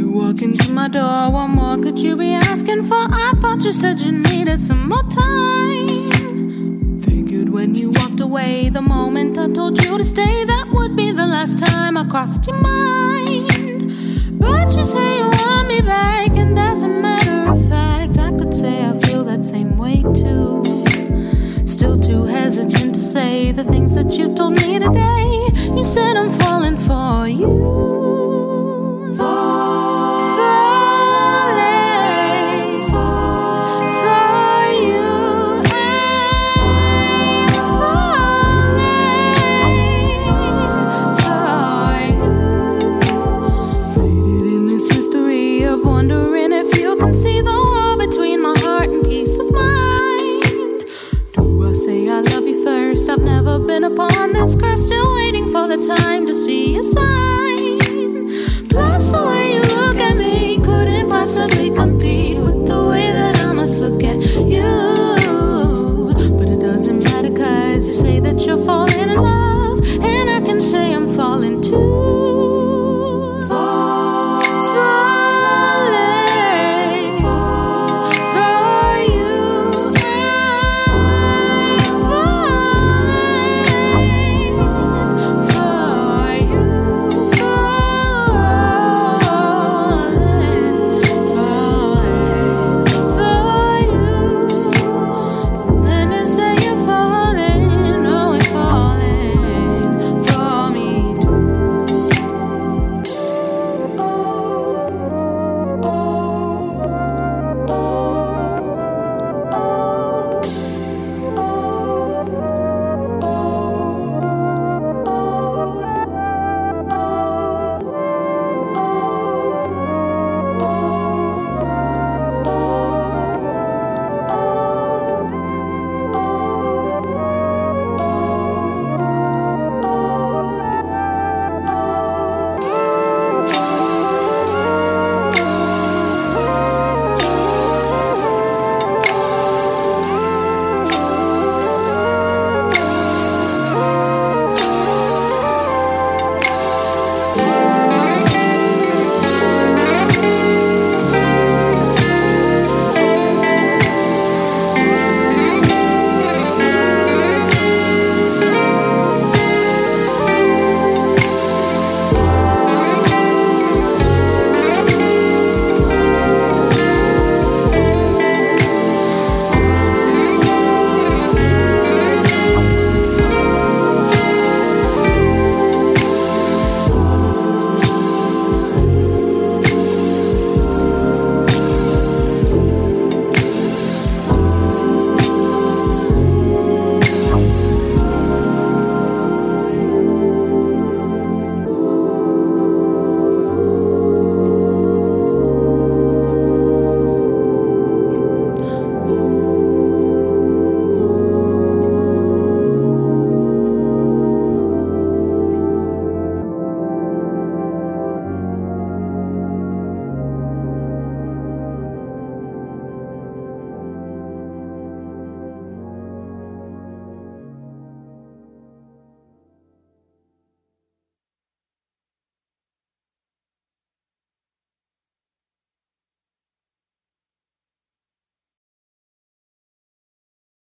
walk into my door, what more could you be asking for? I thought you said you needed some more time. Figured when you walked away, the moment I told you to stay, that would be the last time I crossed your mind. But you say you want me back, and as a matter of fact, I could say I feel that same way too. Still too hesitant to say the things that you told me today. You said I'm falling for you. Wondering